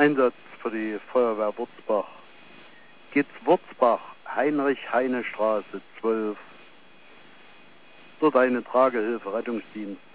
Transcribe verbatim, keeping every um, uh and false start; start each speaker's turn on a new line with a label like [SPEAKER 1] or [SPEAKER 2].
[SPEAKER 1] Einsatz für die Feuerwehr Wurzbach. Geht's Wurzbach, Heinrich-Heine-Straße zwölf. Dort eine Tragehilfe Rettungsdienst